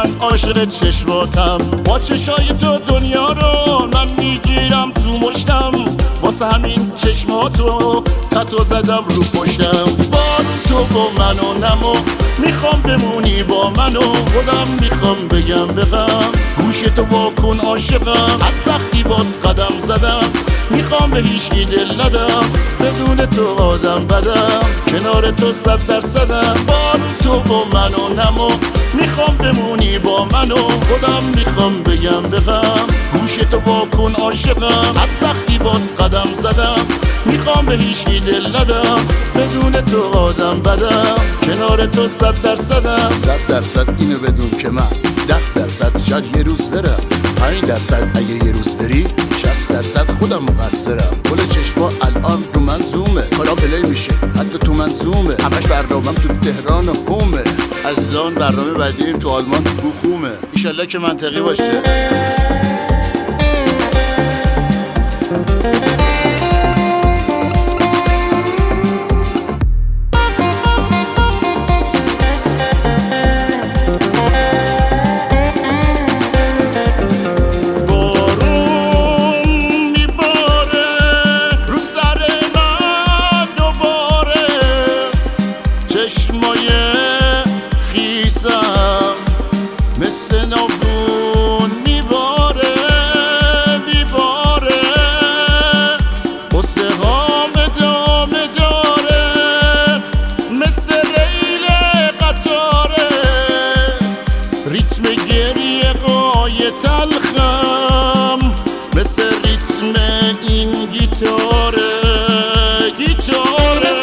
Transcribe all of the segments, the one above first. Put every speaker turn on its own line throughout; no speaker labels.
من عاشق چشماتم، با چشای تو دنیا رو من میگیرم تو مشتم، واسه همین چشماتو تتو زدم رو پشتم. بار تو با منو نمو، میخوام بمونی با منو، خودم میخوام بگم بغم، گوش تو واکن عاشقم، از سختی باد قدم زدم، میخوام به هیچکی دل ندم، بدون تو آدم بدم، کنار تو 100%م. بار تو با منو نمو، میخوام بمونی با منو، خودم میخوام بگم بغم، گوش تو واکن عاشقم، از سختی باد قدم زدم، میخوام به هیچکی دل ندم، بدون تو آدم بدم، کنار تو 100%م.
100% اینو بدون که من 10% شاید یه روز برم، 5% اگه یه روز بری، 60% خودم مقصرم. گل چشما الان رو من زومه، کارا پلی میشه حتی تو من زومه، همش برنامه‌م تو تهران و هومه، عزیزان برنامه بعدیم تو آلمان تو خومه، ایشالله که منطقی باشه.
چشمای خیسم مثل ناخون میباره میباره، قصه هام ادامه داره، مثل ریل قطاره، ریتم گریه قای تلخم، مثل ریتم این گیتاره گیتاره.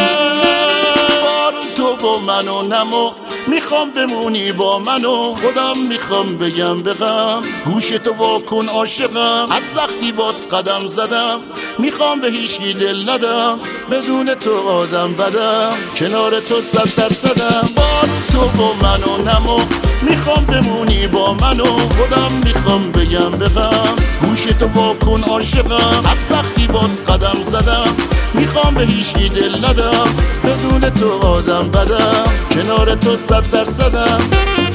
منو نمو، میخوام بمونی با منو، خودم میخوام بگم بغم، گوش تو واکن عاشقم، از سختی باد قدم زدم، میخوام به هیچکی دل ندم، بدون تو آدم بدم، کنار تو 100%م. بار تو با منو نمو، میخوام بمونی با منو، خودم میخوام بگم بغم، گوش تو واکن عاشقم، از سختی باد قدم زدم، میخوام به هیچکی دل ندم، بدون تو آدم بدم، کنار تو 100%م.